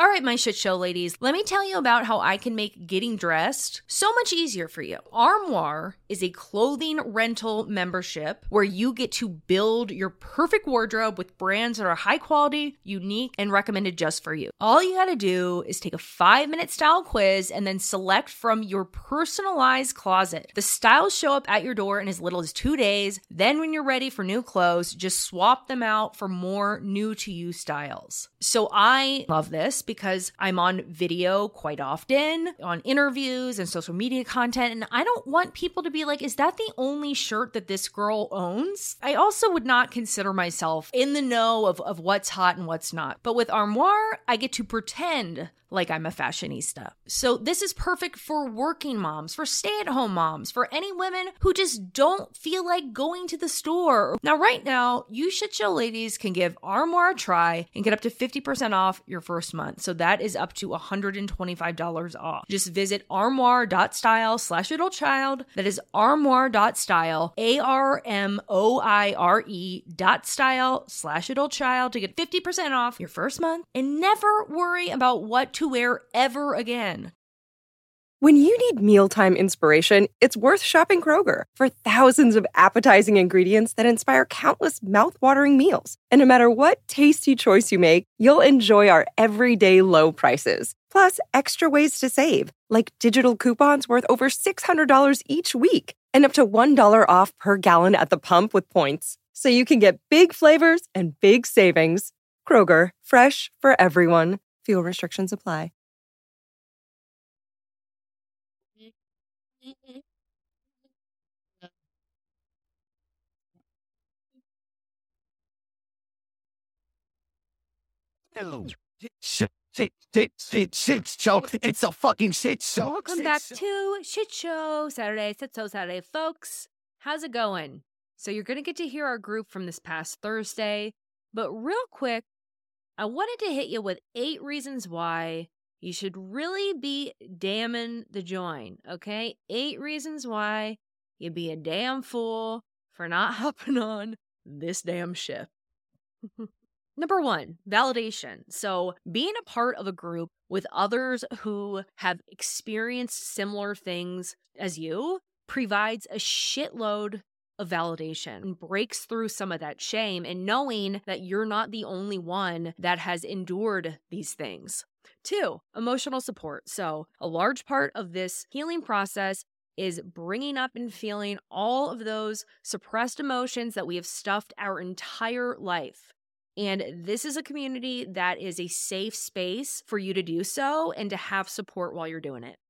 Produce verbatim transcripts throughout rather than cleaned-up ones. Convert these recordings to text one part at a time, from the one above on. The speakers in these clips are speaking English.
All right, my shit show ladies, let me tell you about how I can make getting dressed so much easier for you. Armoire is a clothing rental membership where you get to build your perfect wardrobe with brands that are high quality, unique, and recommended just for you. All you gotta do is take a five-minute style quiz and then select from your personalized closet. The styles show up at your door in as little as two days. Then when you're ready for new clothes, just swap them out for more new-to-you styles. So I love this because I'm on video quite often, on interviews and social media content, and I don't want people to be like, is that the only shirt that this girl owns? I also would not consider myself in the know of, of what's hot and what's not. But with Armoire, I get to pretend like I'm a fashionista. So this is perfect for working moms, for stay-at-home moms, for any women who just don't feel like going to the store. Now, right now, you shit show ladies can give Armoire a try and get up to fifty percent off your first month. So that is up to one hundred twenty-five dollars off. Just visit armoire.style slash little child. That is armoire.style, A R M O I R E dot style slash little child to get fifty percent off your first month and never worry about what to wear ever again. When you need mealtime inspiration, it's worth shopping Kroger for thousands of appetizing ingredients that inspire countless mouthwatering meals. And no matter what tasty choice you make, you'll enjoy our everyday low prices. Plus, extra ways to save, like digital coupons worth over six hundred dollars each week and up to one dollar off per gallon at the pump with points. So you can get big flavors and big savings. Kroger, fresh for everyone. Fuel restrictions apply. Shit, shit, shit, shit, shit show. It's a fucking shit show. Welcome Shit back show. to Shit Show Saturday, Shit Show Saturday, folks. How's it going? So you're going to get to hear our group from this past Thursday, but real quick, I wanted to hit you with eight reasons why you should really be damning the join, okay? Eight reasons why you'd be a damn fool for not hopping on this damn ship. Number one, validation. So being a part of a group with others who have experienced similar things as you provides a shitload of validation and breaks through some of that shame and knowing that you're not the only one that has endured these things. Two, emotional support. So a large part of this healing process is bringing up and feeling all of those suppressed emotions that we have stuffed our entire life. And this is a community that is a safe space for you to do so and to have support while you're doing it.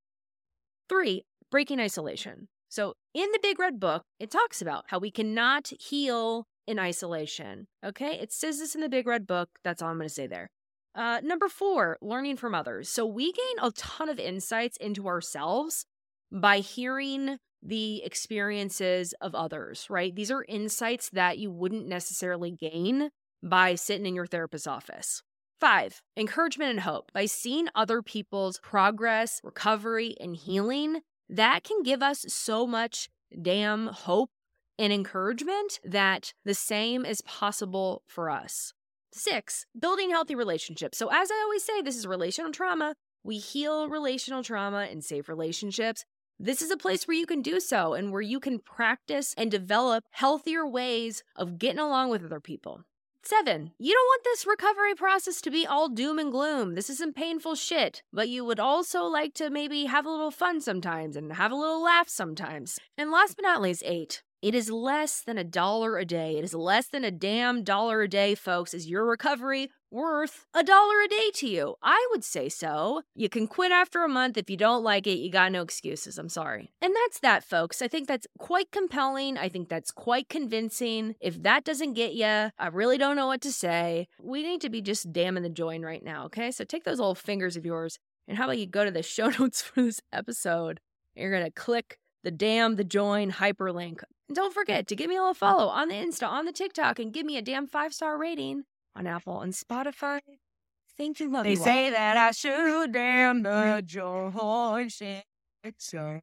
Three, breaking isolation. So in the Big Red Book, it talks about how we cannot heal in isolation. Okay? It says this in the Big Red Book. That's all I'm going to say there. Uh, number four, learning from others. So we gain a ton of insights into ourselves by hearing the experiences of others, right? These are insights that you wouldn't necessarily gain by sitting in your therapist's office. Five, encouragement and hope. By seeing other people's progress, recovery, and healing, that can give us so much damn hope and encouragement that the same is possible for us. Six, building healthy relationships. So as I always say, this is relational trauma. We heal relational trauma and save relationships. This is a place where you can do so and where you can practice and develop healthier ways of getting along with other people. Seven, you don't want this recovery process to be all doom and gloom. This isn't painful shit, but you would also like to maybe have a little fun sometimes and have a little laugh sometimes. And last but not least, eight, it is less than a dollar a day. It is less than a damn dollar a day, folks. Is your recovery worth a dollar a day to you? I would say so. You can quit after a month. If you don't like it, you got no excuses. I'm sorry. And that's that, folks. I think that's quite compelling. I think that's quite convincing. If that doesn't get you, I really don't know what to say. We need to be just damning the join right now, okay? So take those little fingers of yours, and how about you go to the show notes for this episode? You're going to click the damn the join hyperlink. And don't forget to give me a little follow on the Insta, on the TikTok, and give me a damn five-star rating on Apple and Spotify. Thank you, love They you all. say that I should damn the joy shit show.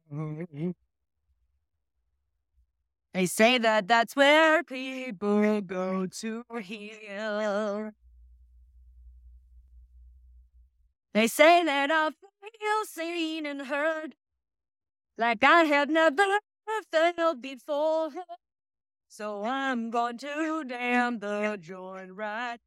They say that that's where people go to heal. They say that I feel seen and heard like I have never felt before. So I'm going to damn the joint right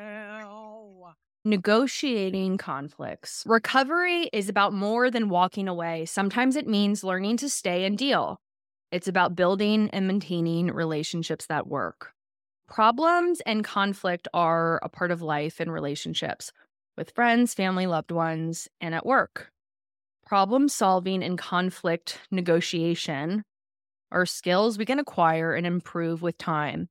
now. Negotiating conflicts. Recovery is about more than walking away. Sometimes it means learning to stay and deal. It's about building and maintaining relationships that work. Problems and conflict are a part of life and relationships with friends, family, loved ones, and at work. Problem solving and conflict negotiation are skills we can acquire and improve with time.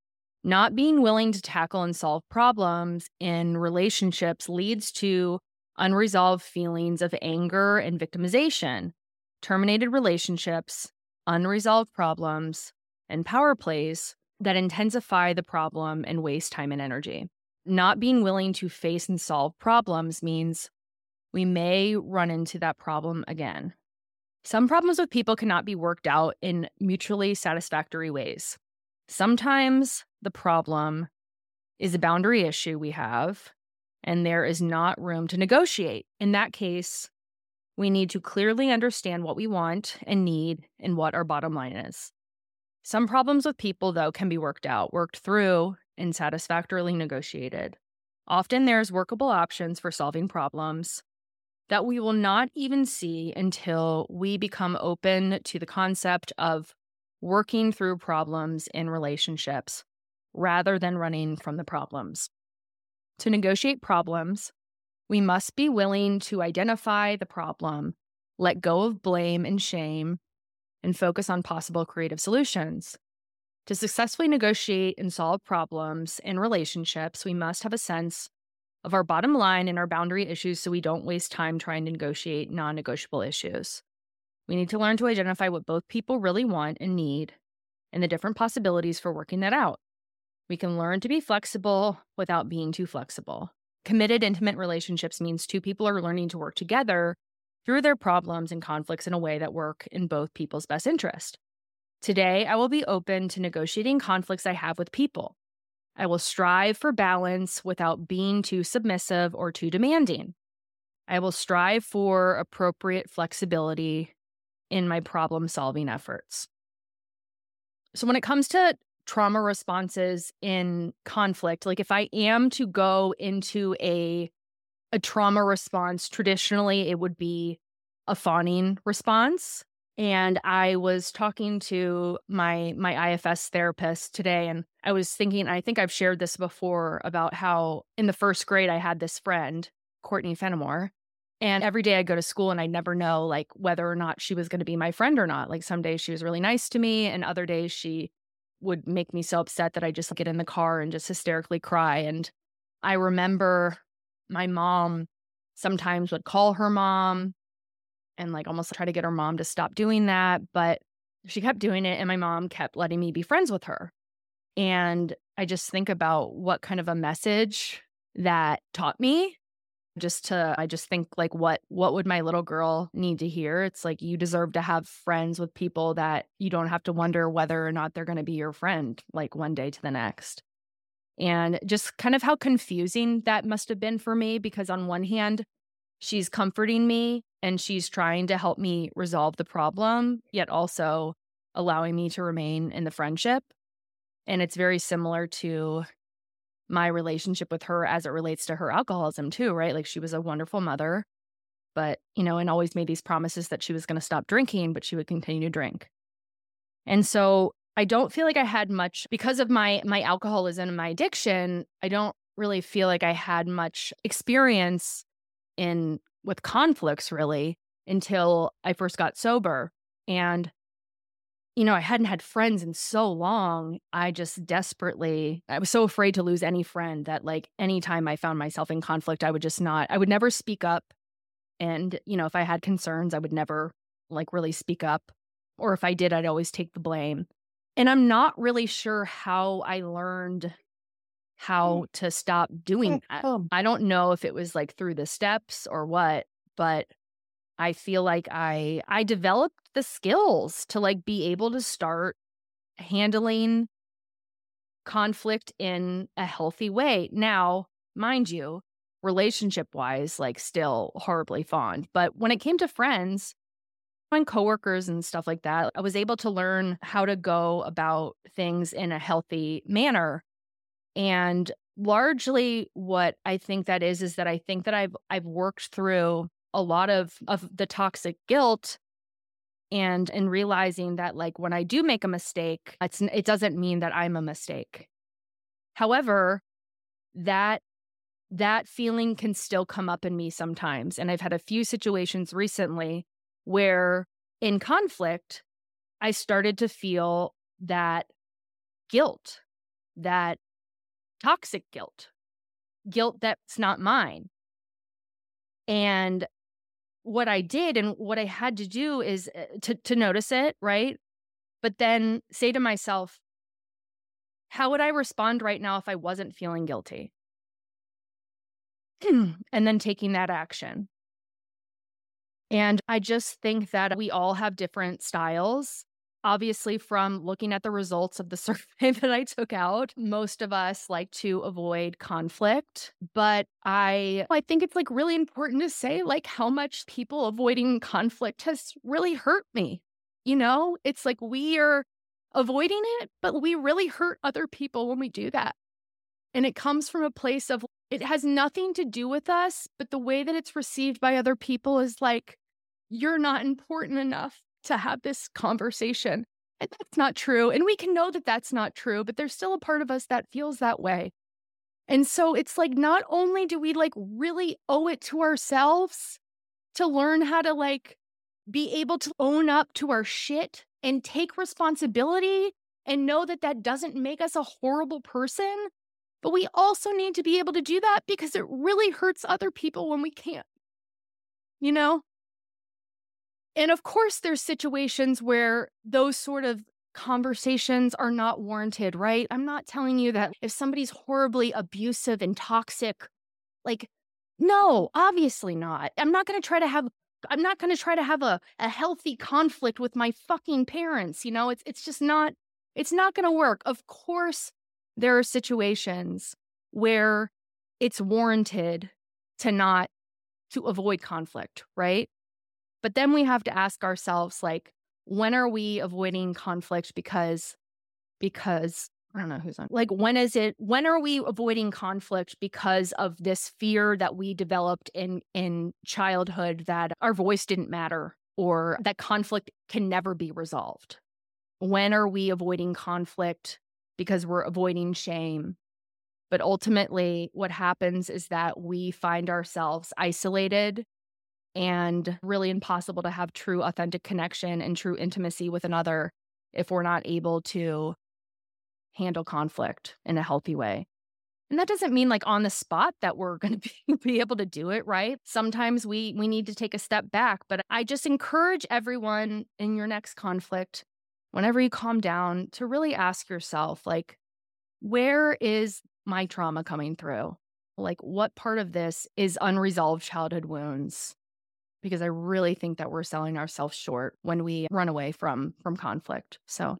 Not being willing to tackle and solve problems in relationships leads to unresolved feelings of anger and victimization, terminated relationships, unresolved problems, and power plays that intensify the problem and waste time and energy. Not being willing to face and solve problems means we may run into that problem again. Some problems with people cannot be worked out in mutually satisfactory ways. Sometimes the problem is a boundary issue we have, and there is not room to negotiate. In that case, we need to clearly understand what we want and need and what our bottom line is. Some problems with people, though, can be worked out, worked through, and satisfactorily negotiated. Often there's workable options for solving problems that we will not even see until we become open to the concept of working through problems in relationships rather than running from the problems. To negotiate problems, we must be willing to identify the problem, let go of blame and shame, and focus on possible creative solutions. To successfully negotiate and solve problems in relationships, we must have a sense of our bottom line and our boundary issues so we don't waste time trying to negotiate non-negotiable issues. We need to learn to identify what both people really want and need and the different possibilities for working that out. We can learn to be flexible without being too flexible. Committed, intimate relationships means two people are learning to work together through their problems and conflicts in a way that work in both people's best interest. Today, I will be open to negotiating conflicts I have with people. I will strive for balance without being too submissive or too demanding. I will strive for appropriate flexibility in my problem-solving efforts. So when it comes to trauma responses in conflict, like if I am to go into a, a trauma response, traditionally it would be a fawning response. And I was talking to my my I F S therapist today, and I was thinking, I think I've shared this before, about how in the first grade I had this friend, Courtney Fenimore, and every day I'd go to school and I'd never know like whether or not she was going to be my friend or not. Like some days she was really nice to me, and other days she would make me so upset that I just get in the car and just hysterically cry. And I remember my mom sometimes would call her mom and like almost try to get her mom to stop doing that. But she kept doing it, and my mom kept letting me be friends with her. And I just think about what kind of a message that taught me. Just to, I just think like, what, what would my little girl need to hear? It's like, you deserve to have friends with people that you don't have to wonder whether or not they're going to be your friend, like one day to the next. And just kind of how confusing that must have been for me, because on one hand, she's comforting me and she's trying to help me resolve the problem, yet also allowing me to remain in the friendship. And it's very similar to my relationship with her as it relates to her alcoholism too, right? Like she was a wonderful mother, but, you know, and always made these promises that she was going to stop drinking, but she would continue to drink. And so I don't feel like I had much, because of my my alcoholism and my addiction, I don't really feel like I had much experience in with conflicts really until I first got sober. And you know, I hadn't had friends in so long. I just desperately, I was so afraid to lose any friend that like anytime I found myself in conflict, I would just not, I would never speak up. And, you know, if I had concerns, I would never like really speak up. Or if I did, I'd always take the blame. And I'm not really sure how I learned how to stop doing that. I don't know if it was like through the steps or what, but I feel like I I developed the skills to like be able to start handling conflict in a healthy way. Now, mind you, relationship wise, like still horribly fond. But when it came to friends and coworkers and stuff like that, I was able to learn how to go about things in a healthy manner. And largely what I think that is, is that I think that I've I've worked through a lot of, of the toxic guilt and in realizing that like when I do make a mistake, it's it doesn't mean that I'm a mistake. However, that that feeling can still come up in me sometimes. And I've had a few situations recently where in conflict, I started to feel that guilt, that toxic guilt, guilt that's not mine. And what I did and what I had to do is uh, to, to notice it, right? But then say to myself, how would I respond right now if I wasn't feeling guilty? And then taking that action. And I just think that we all have different styles. Obviously, from looking at the results of the survey that I took out, most of us like to avoid conflict. But I I think it's like really important to say like how much people avoiding conflict has really hurt me. You know, it's like we are avoiding it, but we really hurt other people when we do that. And it comes from a place of it has nothing to do with us, but the way that it's received by other people is like, you're not important enough to have this conversation. And that's not true. And we can know that that's not true, but there's still a part of us that feels that way. And so it's like, not only do we like really owe it to ourselves to learn how to like be able to own up to our shit and take responsibility and know that that doesn't make us a horrible person, but we also need to be able to do that because it really hurts other people when we can't, you know? And of course, there's situations where those sort of conversations are not warranted, right? I'm not telling you that if somebody's horribly abusive and toxic, like, no, obviously not. I'm not going to try to have, I'm not going to try to have a, a healthy conflict with my fucking parents. You know, it's, it's just not, it's not going to work. Of course, there are situations where it's warranted to not, to avoid conflict, right? But then we have to ask ourselves, like, when are we avoiding conflict because, because, I don't know who's on, like, when is it, when are we avoiding conflict because of this fear that we developed in, in childhood that our voice didn't matter or that conflict can never be resolved? When are we avoiding conflict because we're avoiding shame? But ultimately, what happens is that we find ourselves isolated and really impossible to have true, authentic connection and true intimacy with another if we're not able to handle conflict in a healthy way. And that doesn't mean like on the spot that we're going to be, be able to do it, right? Sometimes we we need to take a step back. But I just encourage everyone in your next conflict, whenever you calm down, to really ask yourself, like, where is my trauma coming through? Like, what part of this is unresolved childhood wounds? Because I really think that we're selling ourselves short when we run away from from conflict. So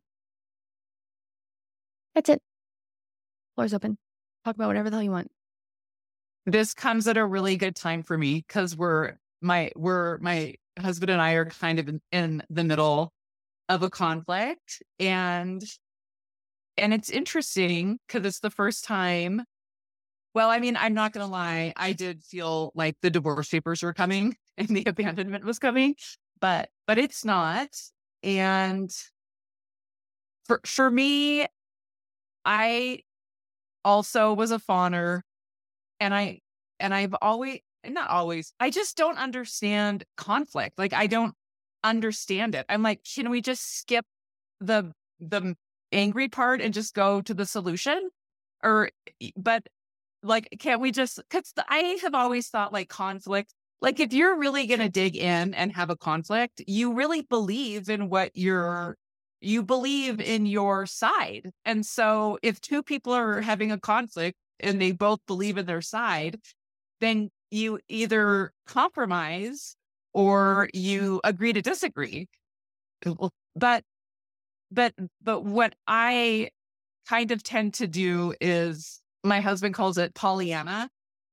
that's it. Floor's open. Talk about whatever the hell you want. This comes at a really good time for me because we're my we're my husband and I are kind of in, in the middle of a conflict, and and it's interesting because it's the first time. Well, I mean, I'm not going to lie. I did feel like the divorce papers were coming and the abandonment was coming, but but it's not. And for for me, I also was a fawner, and I and I've always not always. I just don't understand conflict. Like I don't understand it. I'm like, can we just skip the the angry part and just go to the solution? Or but. Like, can't we just, because I have always thought like conflict, like if you're really going to dig in and have a conflict, you really believe in what you're, you believe in your side. And so if two people are having a conflict and they both believe in their side, then you either compromise or you agree to disagree. But, but, but what I kind of tend to do is, my husband calls it Pollyanna, but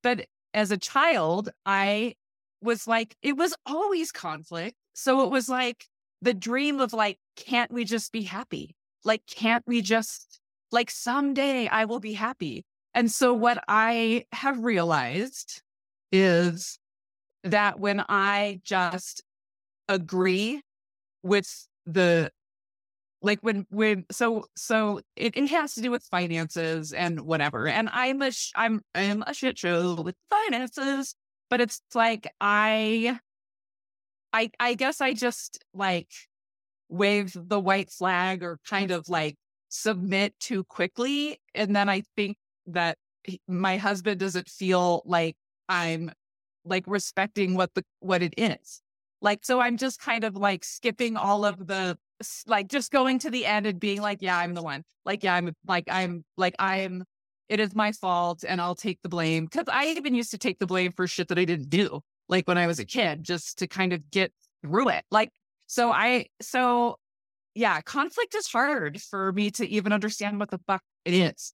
as a child, I was like, it was always conflict. So it was like the dream of like, can't we just be happy? Like, can't we just, like, someday I will be happy. And so what I have realized is that when I just agree with the, like when, when, so, so it, it has to do with finances and whatever. And I'm a, sh- I'm, I'm a shit show with finances, but it's like, I, I, I guess I just like wave the white flag or kind of like submit too quickly. And then I think that he- my husband doesn't feel like I'm like respecting what the, what it is. Like, so I'm just kind of like skipping all of the, s- like just going to the end and being like, yeah, I'm the one. Like, yeah, I'm like, I'm like, I'm, it is my fault and I'll take the blame. Cause I even used to take the blame for shit that I didn't do, like when I was a kid, just to kind of get through it. Like, so I, so yeah, conflict is hard for me to even understand what the fuck it is.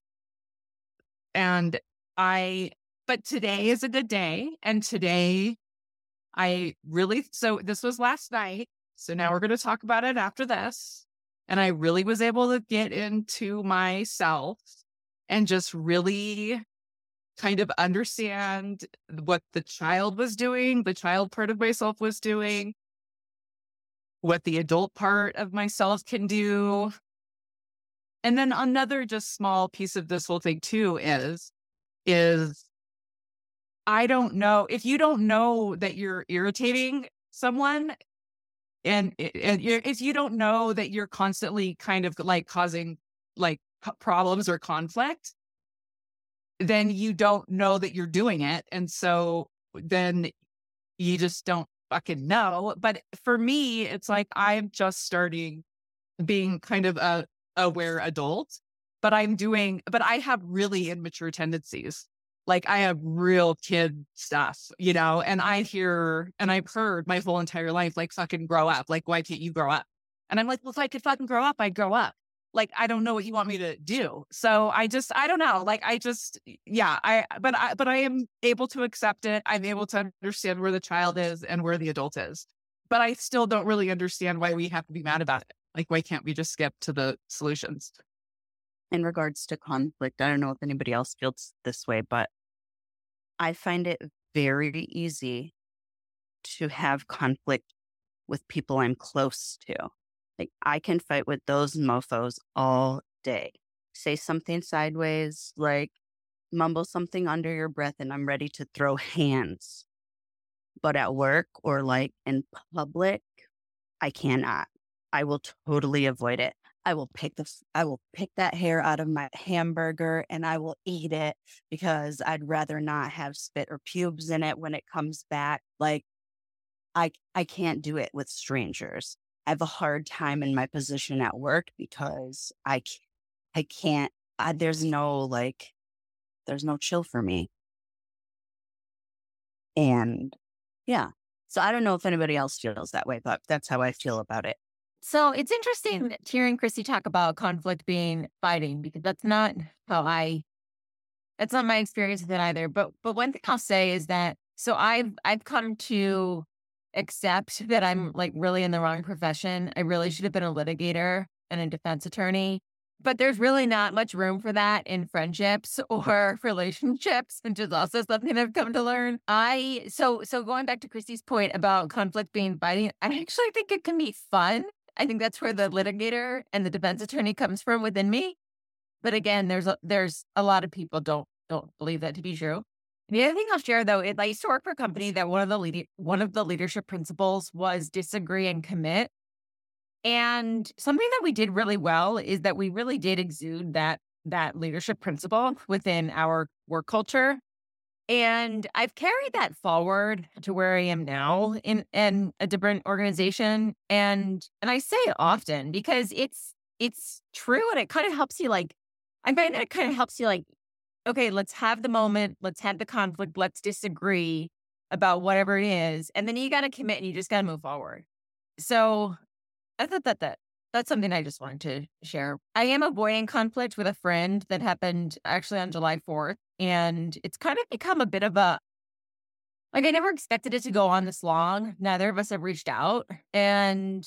And I, but today is a good day. And today I really, so this was last night. So now we're going to talk about it after this. And I really was able to get into myself and just really kind of understand what the child was doing, the child part of myself was doing, what the adult part of myself can do. And then another just small piece of this whole thing too is, is I don't know if you don't know that you're irritating someone and, and you're, if you don't know that you're constantly kind of like causing like p- problems or conflict, then you don't know that you're doing it. And so then you just don't fucking know. But for me, it's like, I'm just starting being kind of a aware adult, but I'm doing, but I have really immature tendencies. Like I have real kid stuff, you know, and I hear, and I've heard my whole entire life, like fucking grow up. Like, why can't you grow up? And I'm like, well, if I could fucking grow up, I'd grow up. Like, I don't know what you want me to do. So I just, I don't know. Like, I just, yeah, I, but I, but I am able to accept it. I'm able to understand where the child is and where the adult is, but I still don't really understand why we have to be mad about it. Like, why can't we just skip to the solutions? In regards to conflict, I don't know if anybody else feels this way, but I find it very easy to have conflict with people I'm close to. Like, I can fight with those mofos all day. Say something sideways, like mumble something under your breath, and I'm ready to throw hands. But at work or like in public, I cannot. I will totally avoid it. I will pick the, I will pick that hair out of my hamburger and I will eat it because I'd rather not have spit or pubes in it when it comes back. Like, I, I can't do it with strangers. I have a hard time in my position at work because I, c- I can't, I, there's no like, there's no chill for me. And yeah. So I don't know if anybody else feels that way, but that's how I feel about it. So it's interesting hearing Christy talk about conflict being fighting, because that's not how I, that's not my experience with it either. But, but one thing I'll say is that, so I've, I've come to accept that I'm like really in the wrong profession. I really should have been a litigator and a defense attorney, but there's really not much room for that in friendships or relationships, which is also something I've come to learn. I, so, so going back to Christy's point about conflict being fighting, I actually think it can be fun. I think that's where the litigator and the defense attorney comes from within me. But again, there's a, there's a lot of people don't don't believe that to be true. The other thing I'll share though, is I used to work for a company that one of the lead, one of the leadership principles was disagree and commit. And something that we did really well is that we really did exude that that leadership principle within our work culture. And I've carried that forward to where I am now in, in a different organization. And and I say it often because it's it's true, and it kind of helps you like, I find that it kind of helps you like, okay, let's have the moment, let's have the conflict, let's disagree about whatever it is. And then you got to commit and you just got to move forward. So I thought that, that that's something I just wanted to share. I am avoiding conflict with a friend that happened actually on July fourth. And it's kind of become a bit of a, Like, I never expected it to go on this long. Neither of us have reached out, and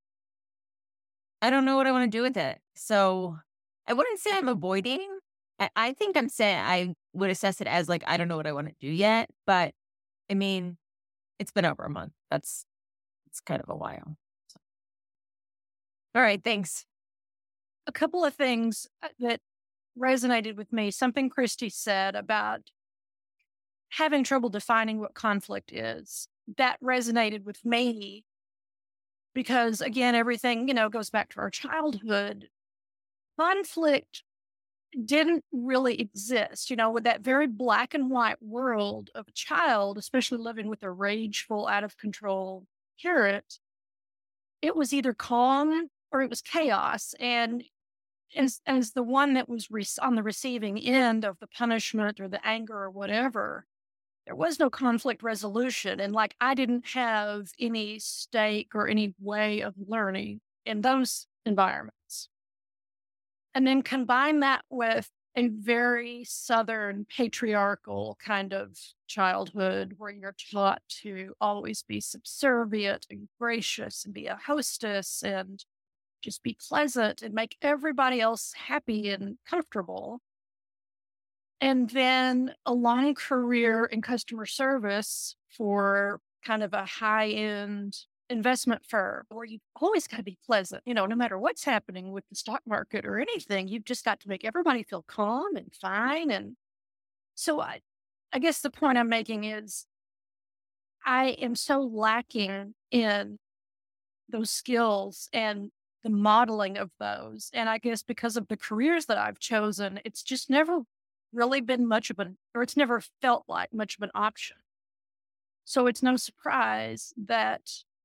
I don't know what I want to do with it. So I wouldn't say I'm avoiding. I, I think I'm saying I would assess it as like, I don't know what I want to do yet. But I mean, it's been over a month. That's, it's kind of a while. So. All right. Thanks. A couple of things that resonated with me. Something Christy said about having trouble defining what conflict is. That resonated with me because, again, everything, you know, goes back to our childhood. Conflict didn't really exist, you know, with that very black and white world of a child, especially living with a rageful, out of control parent. It was either calm or it was chaos. And as, as the one that was re- on the receiving end of the punishment or the anger or whatever, there was no conflict resolution. And like, I didn't have any stake or any way of learning in those environments. And then combine that with a very Southern patriarchal kind of childhood where you're taught to always be subservient and gracious and be a hostess and just be pleasant and make everybody else happy and comfortable. And then a long career in customer service for kind of a high-end investment firm where you've always got to be pleasant, you know, no matter what's happening with the stock market or anything, you've just got to make everybody feel calm and fine. And so I, I guess the point I'm making is I am so lacking in those skills and the modeling of those. And I guess because of the careers that I've chosen, it's just never really been much of an, or it's never felt like much of an option. So it's no surprise that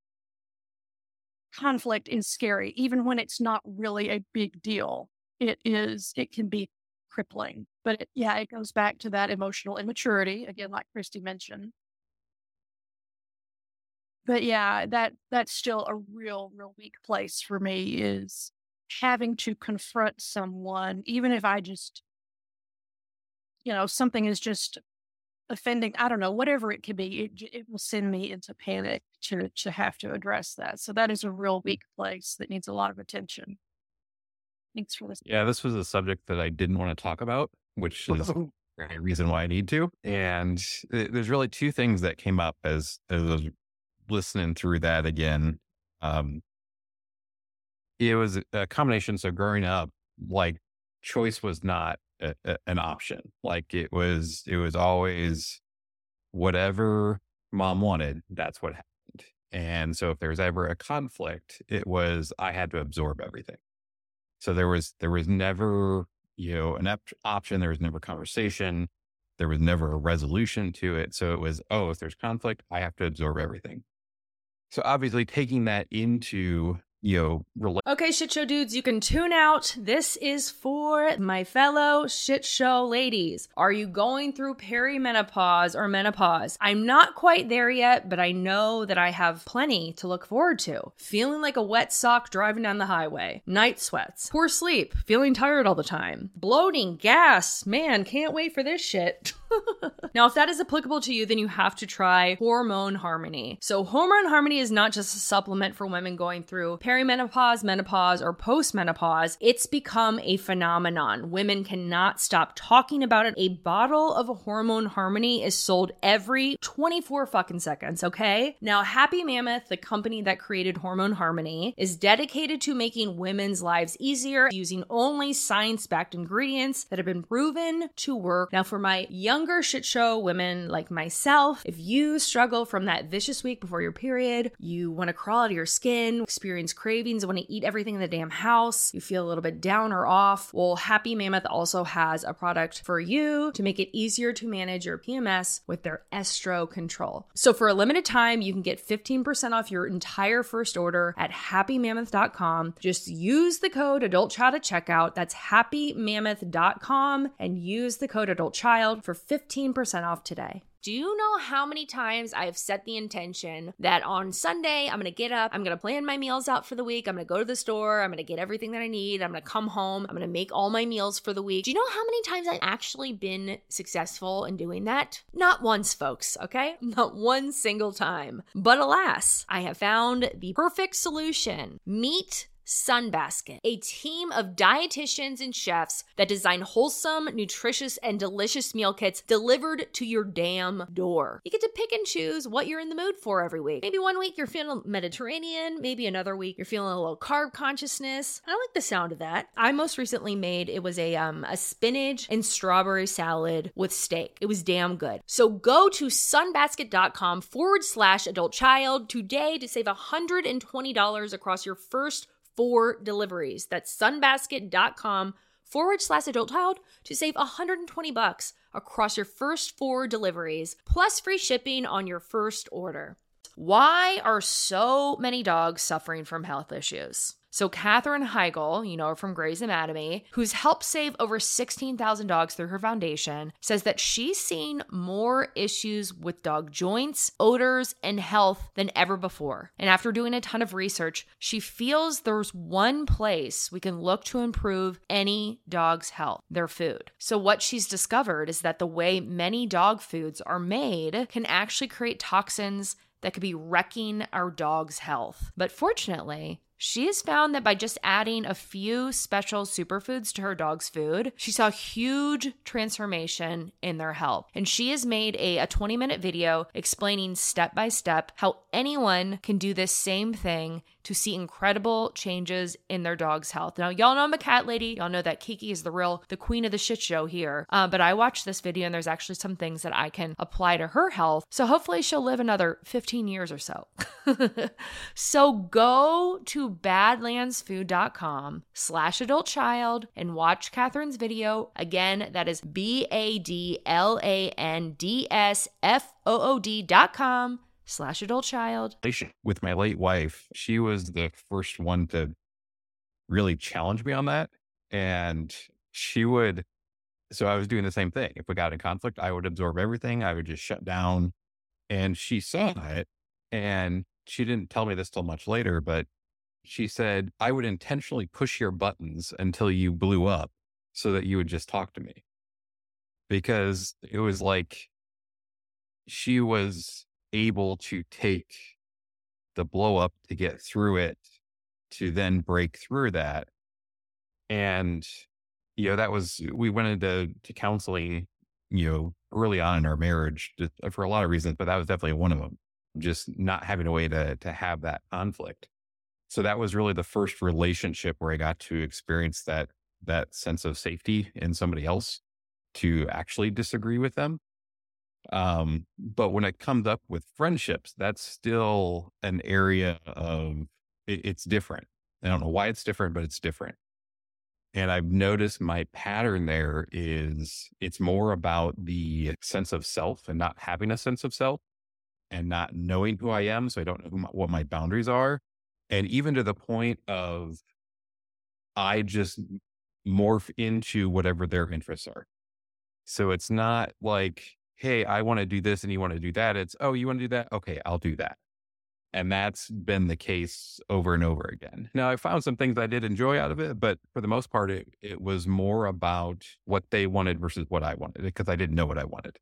conflict is scary, even when it's not really a big deal. It is, it can be crippling. But it, yeah, it goes back to that emotional immaturity, again, like Christy mentioned. But yeah, that that's still a real, real weak place for me is having to confront someone, even if I just, you know, something is just offending, I don't know, whatever it could be, it, it will send me into panic to, to have to address that. So that is a real weak place that needs a lot of attention. Thanks for listening. Yeah, this was a subject that I didn't want to talk about, which is a reason why I need to. And th- there's really two things that came up as, as I was listening through that again. Um, it was a combination. So growing up, like choice was not a, a, an option. Like it was, it was always whatever mom wanted, that's what happened. And so if there's ever a conflict, it was, I had to absorb everything. So there was, there was never, you know, an op- option. There was never conversation. There was never a resolution to it. So it was, oh, if there's conflict, I have to absorb everything. So obviously taking that into, you know, rela- Okay, shit show dudes, you can tune out. This is for my fellow shit show ladies. Are you going through perimenopause or menopause? I'm not quite there yet, but I know that I have plenty to look forward to. Feeling like a wet sock driving down the highway. Night sweats. Poor sleep. Feeling tired all the time. Bloating. Gas. Man, can't wait for this shit. Now, if that is applicable to you, then you have to try Hormone Harmony. So Hormone Harmony is not just a supplement for women going through perimenopause, menopause, or postmenopause. It's become a phenomenon. Women cannot stop talking about it. A bottle of Hormone Harmony is sold every twenty-four fucking seconds, okay? Now, Happy Mammoth, the company that created Hormone Harmony, is dedicated to making women's lives easier using only science-backed ingredients that have been proven to work. Now, for my young Younger shit show women like myself, if you struggle from that vicious week before your period, you want to crawl out of your skin, experience cravings, want to eat everything in the damn house, you feel a little bit down or off, well, Happy Mammoth also has a product for you to make it easier to manage your P M S with their Estro Control. So for a limited time, you can get fifteen percent off your entire first order at happy mammoth dot com. Just use the code AdultChild at checkout. That's happy mammoth dot com and use the code AdultChild for fifteen percent off today. Do you know how many times I've set the intention that on Sunday, I'm going to get up, I'm going to plan my meals out for the week, I'm going to go to the store, I'm going to get everything that I need, I'm going to come home, I'm going to make all my meals for the week. Do you know how many times I've actually been successful in doing that? Not once, folks, okay? Not one single time. But alas, I have found the perfect solution. Meet Sunbasket, a team of dietitians and chefs that design wholesome, nutritious, and delicious meal kits delivered to your damn door. You get to pick and choose what you're in the mood for every week. Maybe one week you're feeling Mediterranean, maybe another week you're feeling a little carb consciousness. I like the sound of that. I most recently made, it was a um a spinach and strawberry salad with steak. It was damn good. So go to sunbasket.com forward slash adult child today to save one hundred twenty dollars across your first four deliveries. That's sunbasket.com forward slash adult child to save one hundred twenty bucks across your first four deliveries, plus free shipping on your first order. Why are so many dogs suffering from health issues? So Katherine Heigl, you know her from Grey's Anatomy, who's helped save over sixteen thousand dogs through her foundation, says that she's seen more issues with dog joints, odors, and health than ever before. And after doing a ton of research, she feels there's one place we can look to improve any dog's health: their food. So what she's discovered is that the way many dog foods are made can actually create toxins that could be wrecking our dog's health. But fortunately, she has found that by just adding a few special superfoods to her dog's food, she saw huge transformation in their health. And she has made a, a twenty minute video explaining step by step how anyone can do this same thing to see incredible changes in their dog's health. Now, y'all know I'm a cat lady. Y'all know that Kiki is the real, the queen of the shit show here. Uh, but I watched this video and there's actually some things that I can apply to her health. So hopefully she'll live another fifteen years or so. So go to badlandsfood.com slash adult child and watch Katherine's video. Again, that is B-A-D-L-A-N-D-S-F-O-O-D dot com slash adult child. With my late wife, she was the first one to really challenge me on that. And she would, so I was doing the same thing. If we got in conflict, I would absorb everything. I would just shut down. And she saw it. And she didn't tell me this till much later, but she said, I would intentionally push your buttons until you blew up so that you would just talk to me. Because it was like she was able to take the blow up to get through it, to then break through that. And, you know, that was, we went into to counseling, you know, early on in our marriage just for a lot of reasons, but that was definitely one of them. Just not having a way to to have that conflict. So that was really the first relationship where I got to experience that that sense of safety in somebody else, to actually disagree with them. Um, but when it comes up with friendships, that's still an area of, it, it's different. I don't know why it's different, but it's different. And I've noticed my pattern there is it's more about the sense of self and not having a sense of self and not knowing who I am. So I don't know who my, what my boundaries are. And even to the point of, I just morph into whatever their interests are. So it's not like, hey, I want to do this and you want to do that. It's, oh, you want to do that? Okay, I'll do that. And that's been the case over and over again. Now, I found some things I did enjoy out of it, but for the most part, it, it was more about what they wanted versus what I wanted, because I didn't know what I wanted.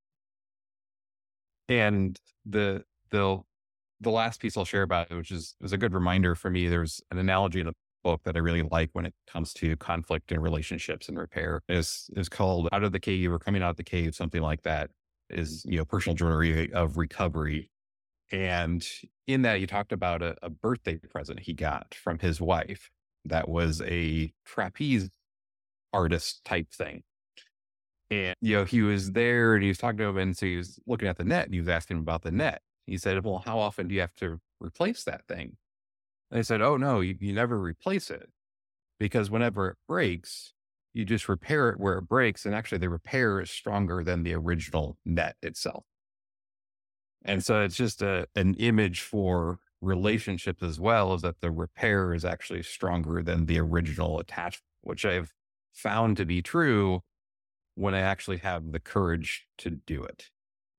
And the the the last piece I'll share about it, which is was a good reminder for me, there's an analogy in the book that I really like when it comes to conflict and relationships and repair. Is is called Out of the Cave or Coming Out of the Cave, something like that. Is, you know, personal journey of recovery. And in that, he talked about a, a birthday present he got from his wife that was a trapeze artist type thing. And, you know, he was there and he was talking to him, and so he was looking at the net and he was asking him about the net. He said, well, how often do you have to replace that thing? And they said, oh, no, you, you never replace it, because whenever it breaks, you just repair it where it breaks. And actually the repair is stronger than the original net itself. And so it's just a, an image for relationships as well, is that the repair is actually stronger than the original attachment, which I've found to be true when I actually have the courage to do it.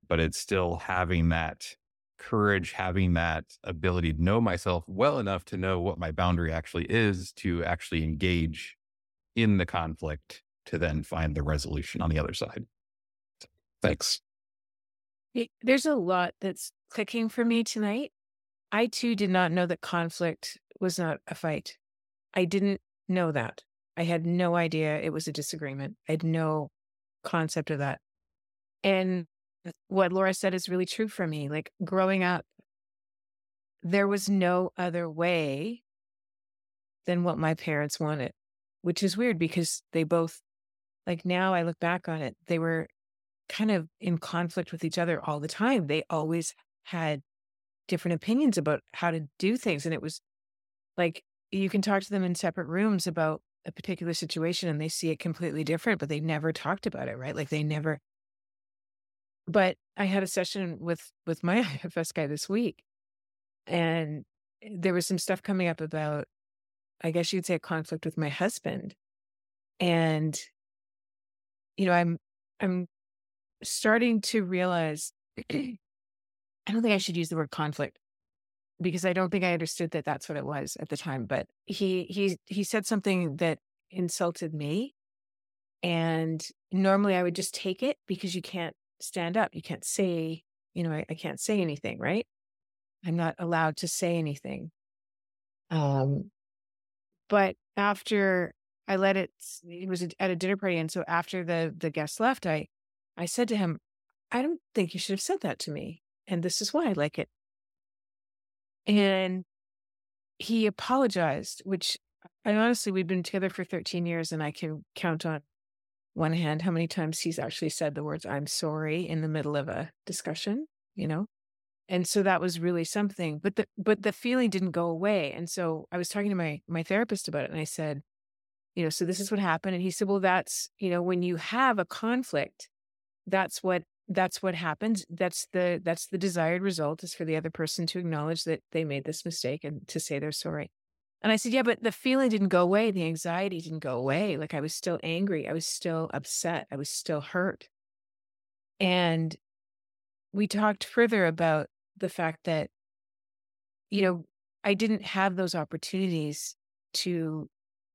but it's still having that courage, having that ability to know myself well enough to know what my boundary actually is, to actually engage in the conflict to then find the resolution on the other side. Thanks. Y- There's a lot that's clicking for me tonight. I too did not know that conflict was not a fight. I didn't know that. I had no idea it was a disagreement. I had no concept of that. And what Laura said is really true for me. Like growing up, there was no other way than what my parents wanted, which is weird because they both, like now I look back on it, they were kind of in conflict with each other all the time. They always had different opinions about how to do things. And it was like, you can talk to them in separate rooms about a particular situation and they see it completely different, but they never talked about it, right? Like they never, but I had a session with, with my I F S guy this week and there was some stuff coming up about, I guess you'd say a conflict with my husband. And, you know, I'm, I'm starting to realize, I don't think I should use the word conflict because I don't think I understood that that's what it was at the time. But he, he, he said something that insulted me. And normally I would just take it because you can't stand up. You can't say, you know, I, I can't say anything, right? I'm not allowed to say anything. Um, but after I let it, it was at a dinner party. And so after the, the guests left, I, I said to him, I don't think you should have said that to me. And this is why I like it. And he apologized, which I honestly, we've been together for thirteen years and I can count on one hand how many times he's actually said the words, I'm sorry in the middle of a discussion, you know? And so that was really something, but the, but the feeling didn't go away. And so I was talking to my, my therapist about it and I said, you know, so this is what happened. And he said, well, that's, you know, when you have a conflict, that's what, that's what happens. That's the, that's the desired result is for the other person to acknowledge that they made this mistake and to say they're sorry. And I said, yeah, but the feeling didn't go away. The anxiety didn't go away. Like I was still angry. I was still upset. I was still hurt. And we talked further about the fact that, you know, I didn't have those opportunities to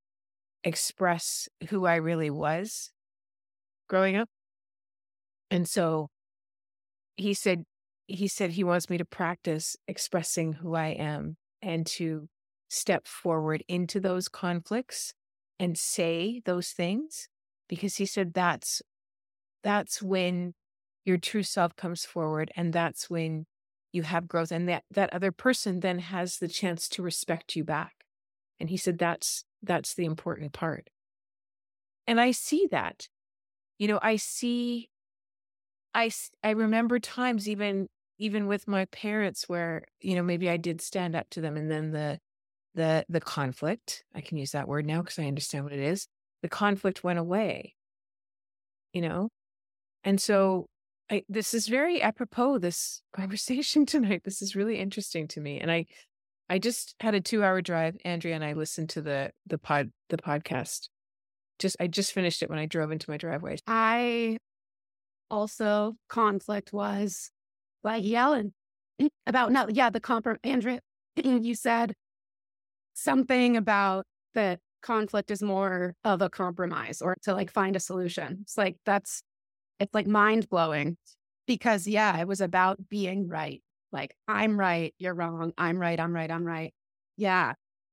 express who I really was growing up. And so he said, he said he wants me to practice expressing who I am and to step forward into those conflicts and say those things, because he said that's, that's when your true self comes forward. And that's when you have growth and that, that other person then has the chance to respect you back. And he said, that's, that's the important part. And I see that, you know, I see, I, I remember times even, even with my parents where, you know, maybe I did stand up to them and then the, the, the conflict, I can use that word now because I understand what it is. The conflict went away, you know? And so I, this is very apropos, this conversation tonight. This is really interesting to me. And I, I just had a two hour drive. Andrea and I listened to the, the pod, the podcast. Just, I just finished it when I drove into my driveway. I also conflict was like yelling about, no, yeah, the comp, Andrea, you said something about that conflict is more of a compromise or to like find a solution. It's like, that's, it's like mind blowing because yeah, it was about being right. Like I'm right, you're wrong. I'm right, I'm right, I'm right. Yeah.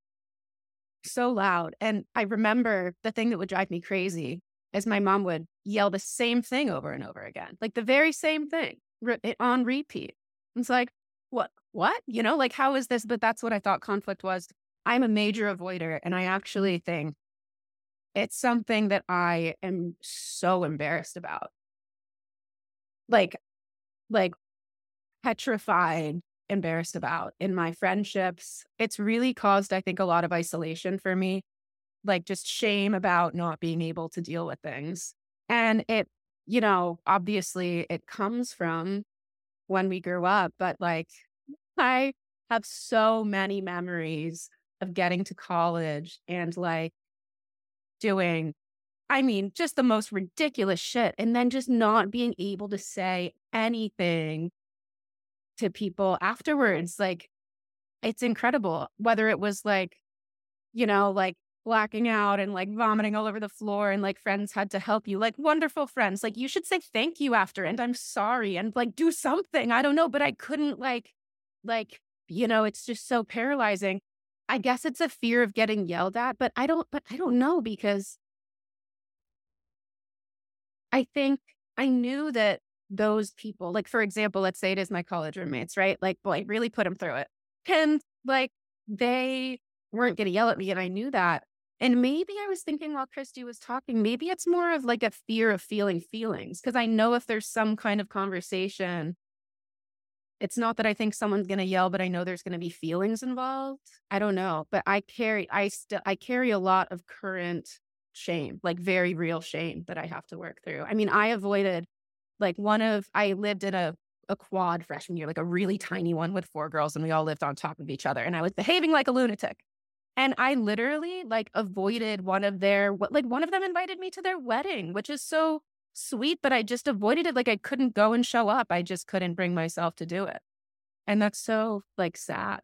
So loud. And I remember the thing that would drive me crazy is my mom would yell the same thing over and over again, like the very same thing re- on repeat. It's like, what, what, you know, like, how is this? But that's what I thought conflict was. I'm a major avoider. And I actually think it's something that I am so embarrassed about. Like, like petrified, embarrassed about in my friendships. It's really caused, I think, a lot of isolation for me, like just shame about not being able to deal with things. And it, you know, obviously it comes from when we grew up, but like I have so many memories of getting to college and like doing I mean, just the most ridiculous shit. And then just not being able to say anything to people afterwards. Like, it's incredible. Whether it was like, you know, like blacking out and like vomiting all over the floor and like friends had to help you, like wonderful friends. Like, you should say thank you after and I'm sorry and like do something. I don't know, but I couldn't like, like, you know, it's just so paralyzing. I guess it's a fear of getting yelled at, but I don't, but I don't know because I think I knew that those people, like, for example, let's say it is my college roommates, right? Like, boy, really put them through it. And like, they weren't going to yell at me. And I knew that. And maybe I was thinking while Christy was talking, maybe it's more of like a fear of feeling feelings. Cause I know if there's some kind of conversation, it's not that I think someone's going to yell, but I know there's going to be feelings involved. I don't know, but I carry, I still, I carry a lot of current shame, like very real shame that I have to work through. I mean, I avoided like one of, I lived in a, a quad freshman year, like a really tiny one with four girls and we all lived on top of each other and I was behaving like a lunatic. And I literally like avoided one of their, what, like one of them invited me to their wedding, which is so sweet, but I just avoided it. Like I couldn't go and show up. I just couldn't bring myself to do it. And that's so like sad.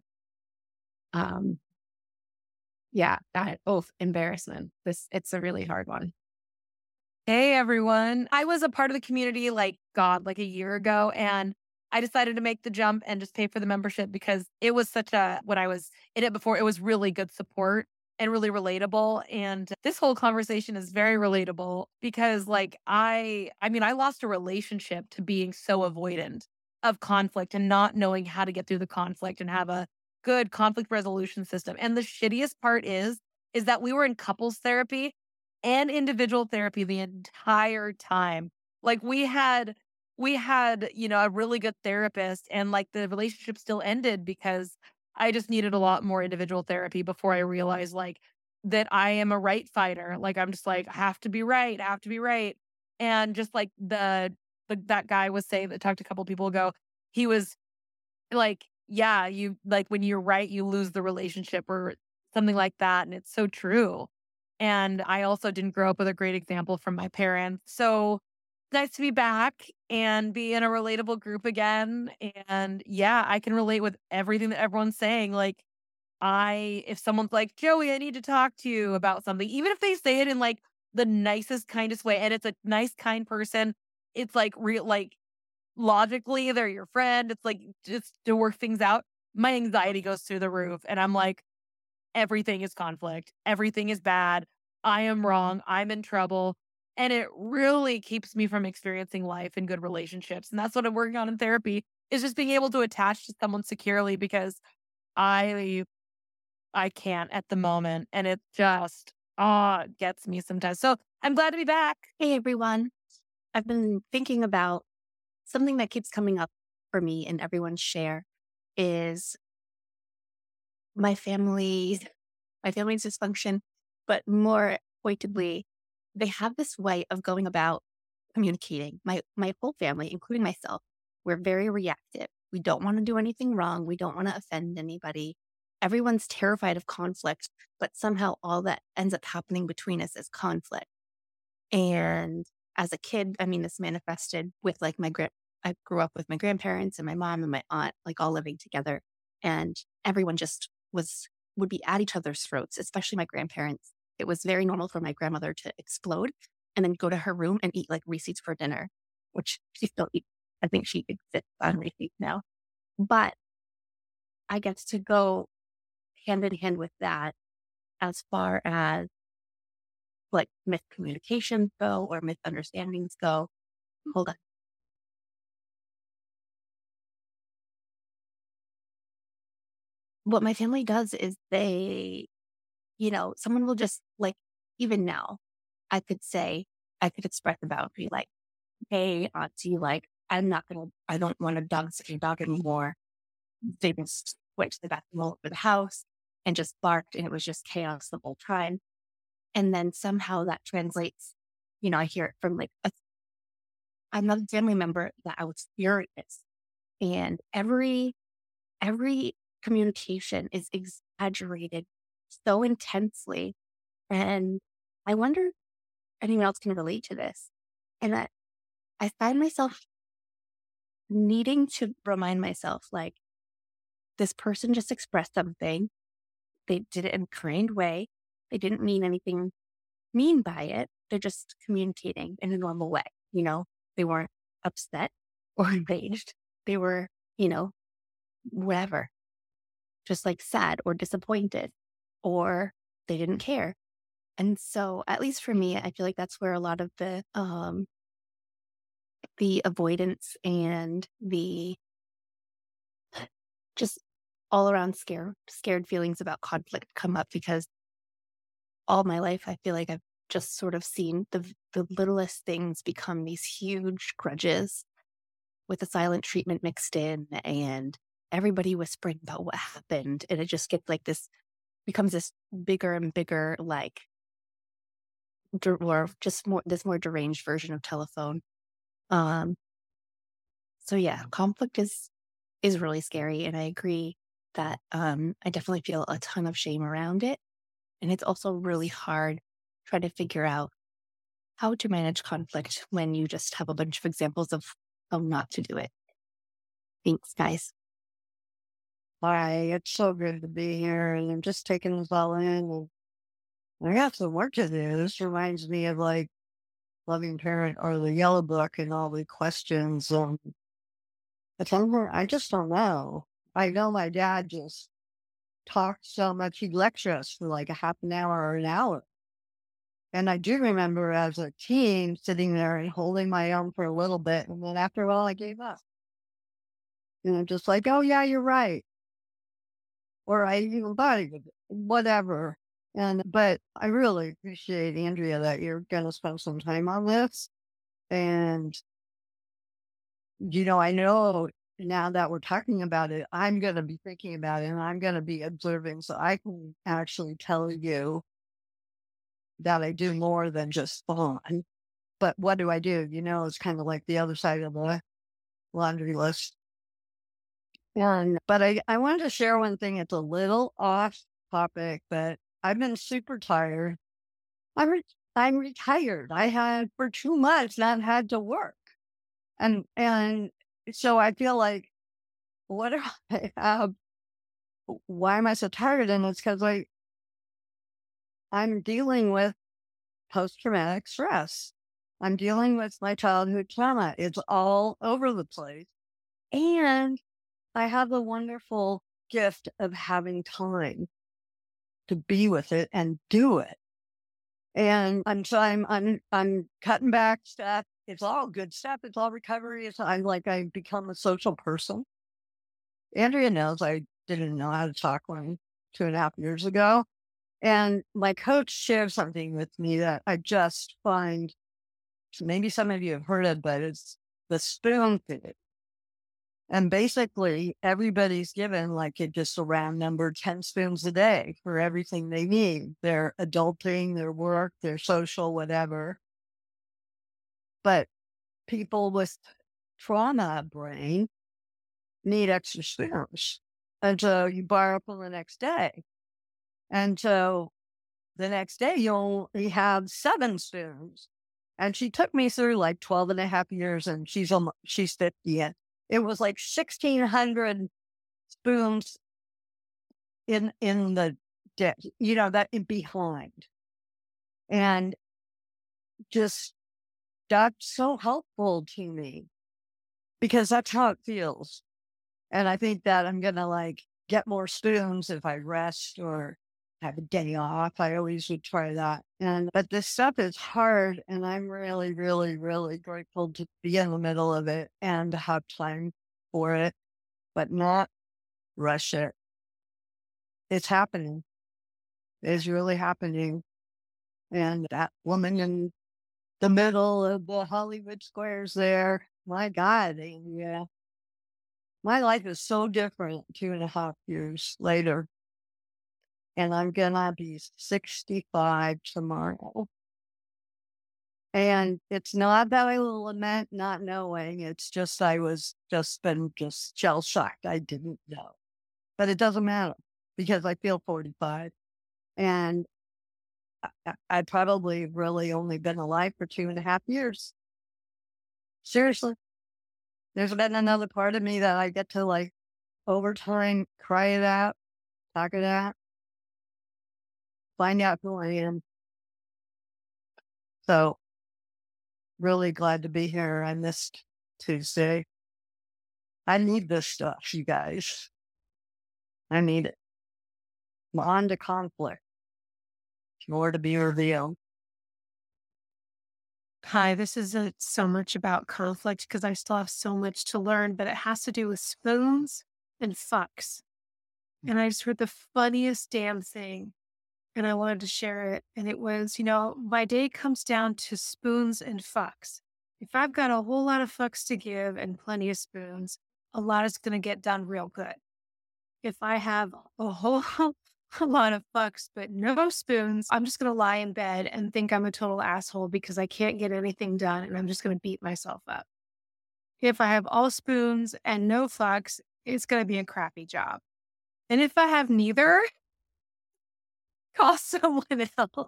Um, yeah, that, oh, embarrassment. This, it's a really hard one. Hey, everyone. I was a part of the community like, God, like a year ago. And I decided to make the jump and just pay for the membership because it was such a, when I was in it before, it was really good support and really relatable. And this whole conversation is very relatable because like I, I mean, I lost a relationship to being so avoidant of conflict and not knowing how to get through the conflict and have a good conflict resolution system. And the shittiest part is, is that we were in couples therapy and individual therapy the entire time. Like we had, we had, you know, a really good therapist and like the relationship still ended because I just needed a lot more individual therapy before I realized like that I am a right fighter. Like I'm just like, I have to be right. I have to be right. And just like the, the that guy was saying that talked to a couple people ago, he was like, yeah, you like when you're right, you lose the relationship or something like that. And it's so true. And I also didn't grow up with a great example from my parents. So nice to be back and be in a relatable group again. And yeah, I can relate with everything that everyone's saying. Like I, if someone's like, Joey, I need to talk to you about something, even if they say it in like the nicest, kindest way, and it's a nice, kind person, it's like real, like logically they're your friend. It's like just to work things out. My anxiety goes through the roof and I'm like, everything is conflict. Everything is bad. I am wrong. I'm in trouble. And it really keeps me from experiencing life and good relationships. And that's what I'm working on in therapy is just being able to attach to someone securely because I I can't at the moment. And it just ah gets me sometimes. So I'm glad to be back. Hey, everyone. I've been thinking about something that keeps coming up for me and everyone's share is my family, my family's dysfunction, but more pointedly, they have this way of going about communicating. My my whole family, including myself, we're very reactive. We don't want to do anything wrong. We don't want to offend anybody. Everyone's terrified of conflict, but somehow all that ends up happening between us is conflict. And as a kid, I mean, this manifested with like my grand. I grew up with my grandparents and my mom and my aunt, like all living together, and everyone just was would be at each other's throats, especially my grandparents. It was very normal for my grandmother to explode and then go to her room and eat like Reese's for dinner, which she still eats. I think she exists on Reese's now. But I get to go hand in hand with that as far as like miscommunications go or misunderstandings go. Hold on. What my family does is they, you know, someone will just like, even now, I could say, I could express a boundary like, hey, auntie, like, I'm not going to, I don't want to dog sit your dog anymore. They just went to the bathroom all over the house and just barked, and it was just chaos the whole time. And then somehow that translates, you know, I hear it from like a, another family member that I was furious. And every, every communication is exaggerated so intensely. And I wonder, anyone else can relate to this. And I, I find myself needing to remind myself, like, this person just expressed something. They did it in a kind way. They didn't mean anything mean by it. They're just communicating in a normal way. You know, they weren't upset or enraged. They were, you know, whatever, just like sad or disappointed, or they didn't care. And so, at least for me, I feel like that's where a lot of the um, the avoidance and the just all around scare, scared feelings about conflict come up, because all my life, I feel like I've just sort of seen the the littlest things become these huge grudges with a silent treatment mixed in, and everybody whispering about what happened. And it just gets like this, becomes this bigger and bigger, like, der- or just more, this more deranged version of telephone. Um, so yeah, conflict is, is really scary. And I agree that um, I definitely feel a ton of shame around it. And it's also really hard trying to figure out how to manage conflict when you just have a bunch of examples of how not to do it. Thanks, guys. Hi, it's so good to be here, and I'm just taking this all in. And I got some work to do. This reminds me of like Loving Parent or the Yellow Book and all the questions. Um, it's over. I just don't know. I know my dad just talked so much. He'd lecture us for like a half an hour or an hour. And I do remember as a teen sitting there and holding my arm for a little bit. And then after a while, I gave up. And I'm just like, oh, yeah, you're right. Or I even thought of it, whatever. And, but I really appreciate, Andrea, that you're going to spend some time on this. And, you know, I know now that we're talking about it, I'm going to be thinking about it and I'm going to be observing. So I can actually tell you that I do more than just fun. But what do I do? You know, it's kind of like the other side of the laundry list. And, but I, I wanted to share one thing. It's a little off topic, but I've been super tired. I'm, re- I'm retired. I had for two months not had to work. And, and so I feel like, what do I have? Why am I so tired? And it's because I, I'm dealing with post-traumatic stress. I'm dealing with my childhood trauma. It's all over the place. And I have the wonderful gift of having time to be with it and do it. And I'm so I'm I'm I'm cutting back stuff. It's all good stuff. It's all recovery. It's I'm like I become a social person. Andrea knows I didn't know how to talk when two and a half years ago. And my coach shared something with me that I just find, maybe some of you have heard it, but it's the spoon thing. And basically, everybody's given like a, just a round number, ten spoons a day for everything they need. Their adulting, their work, their social, whatever. But people with trauma brain need extra spoons. And so you borrow from the next day. And so the next day, you only have seven spoons. And she took me through like twelve and a half years, and she's almost, she's fifty. And it was like sixteen hundred spoons in, in the day, you know, that in behind. And just, that's so helpful to me because that's how it feels. And I think that I'm going to like get more spoons if I rest or have a day off. I always would try that. And, but this stuff is hard, and I'm really, really, really grateful to be in the middle of it and to have time for it, but not rush it. It's happening. It's really happening. And that woman in the middle of the Hollywood squares there, my God, yeah. My life is so different two and a half years later. And I'm going to be sixty-five tomorrow. And it's not that I will lament not knowing. It's just I was just been just shell shocked. I didn't know. But it doesn't matter because I feel forty-five. And I, I'd probably really only been alive for two and a half years. Seriously. There's been another part of me that I get to like over time cry it out, talk it out, find out who I am. So really glad to be here. I missed Tuesday. I need this stuff, you guys. I need it. I'm on to conflict. More to be revealed. Hi, this isn't so much about conflict because I still have so much to learn, but it has to do with spoons and fucks. And I just heard the funniest damn thing and I wanted to share it. And it was, you know, my day comes down to spoons and fucks. If I've got a whole lot of fucks to give and plenty of spoons, a lot is going to get done real good. If I have a whole a lot of fucks, but no spoons, I'm just going to lie in bed and think I'm a total asshole because I can't get anything done and I'm just going to beat myself up. If I have all spoons and no fucks, it's going to be a crappy job. And if I have neither, call someone else.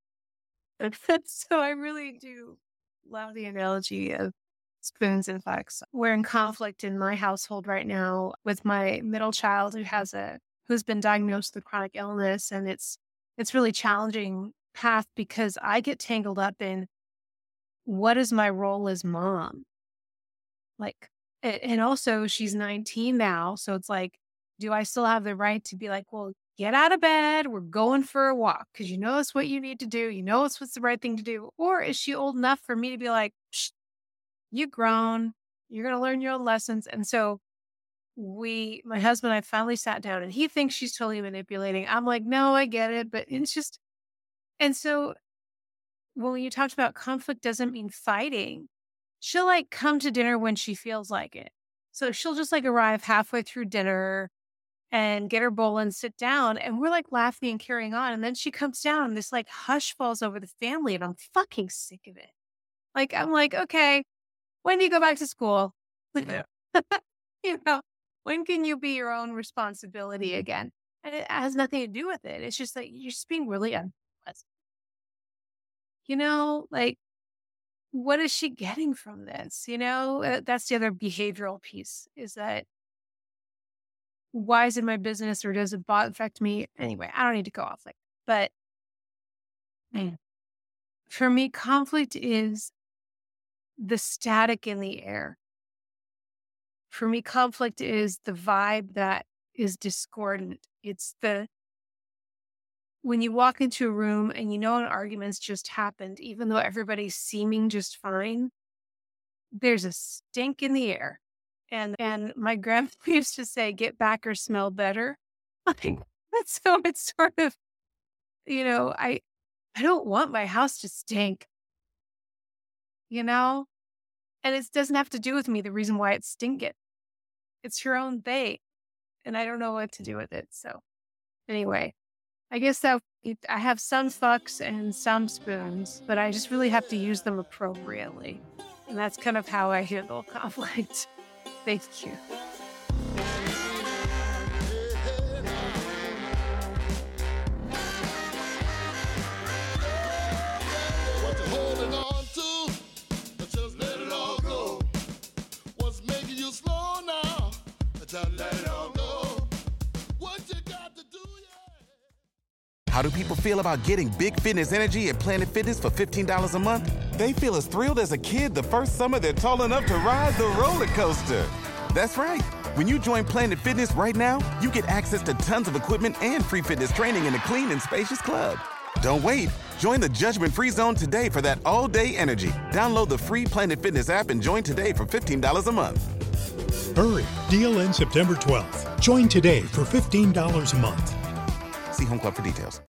So I really do love the analogy of spoons and fucks. We're in conflict in my household right now with my middle child who has a who's been diagnosed with chronic illness, and it's it's really challenging path because I get tangled up in what is my role as mom? Like, and also she's nineteen now, so it's like, do I still have the right to be like, well, get out of bed, we're going for a walk because you know it's what you need to do, you know it's what's the right thing to do, or is she old enough for me to be like, you grown, you're gonna learn your own lessons? And so we, my husband and I finally sat down and he thinks she's totally manipulating. I'm like, no, I get it. But it's just, and so when you talked about conflict doesn't mean fighting, she'll like come to dinner when she feels like it. So she'll just like arrive halfway through dinner and get her bowl and sit down. And we're like laughing and carrying on. And then she comes down and this like hush falls over the family. And I'm fucking sick of it. Like, I'm like, okay, when do you go back to school? You know, when can you be your own responsibility again? And it has nothing to do with it. It's just like, you're just being really unpleasant. You know, like, what is she getting from this? You know, uh, that's the other behavioral piece is that why is it my business or does it affect me? Anyway, I don't need to go off like that. But mm, for me, conflict is the static in the air. For me, conflict is the vibe that is discordant. It's the, when you walk into a room and you know an argument's just happened, even though everybody's seeming just fine, there's a stink in the air. And and my grandma used to say, get back or smell better. Like, so it's sort of, you know, I I don't want my house to stink, you know? And it doesn't have to do with me, the reason why it's stinking. It's your own thing. And I don't know what to do with it. So anyway, I guess that it, I have some fucks and some spoons, but I just really have to use them appropriately. And that's kind of how I handle conflict. Thank you. What you holding on to? Just let it all go. What's making you slow now? Just let it all go. What you got to do, yeah. How do people feel about getting Big Fitness Energy at Planet Fitness for fifteen dollars a month? They feel as thrilled as a kid the first summer they're tall enough to ride the roller coaster. That's right. When you join Planet Fitness right now, you get access to tons of equipment and free fitness training in a clean and spacious club. Don't wait. Join the judgment-free zone today for that all-day energy. Download the free Planet Fitness app and join today for fifteen dollars a month. Hurry. Deal ends September twelfth. Join today for fifteen dollars a month. See Home Club for details.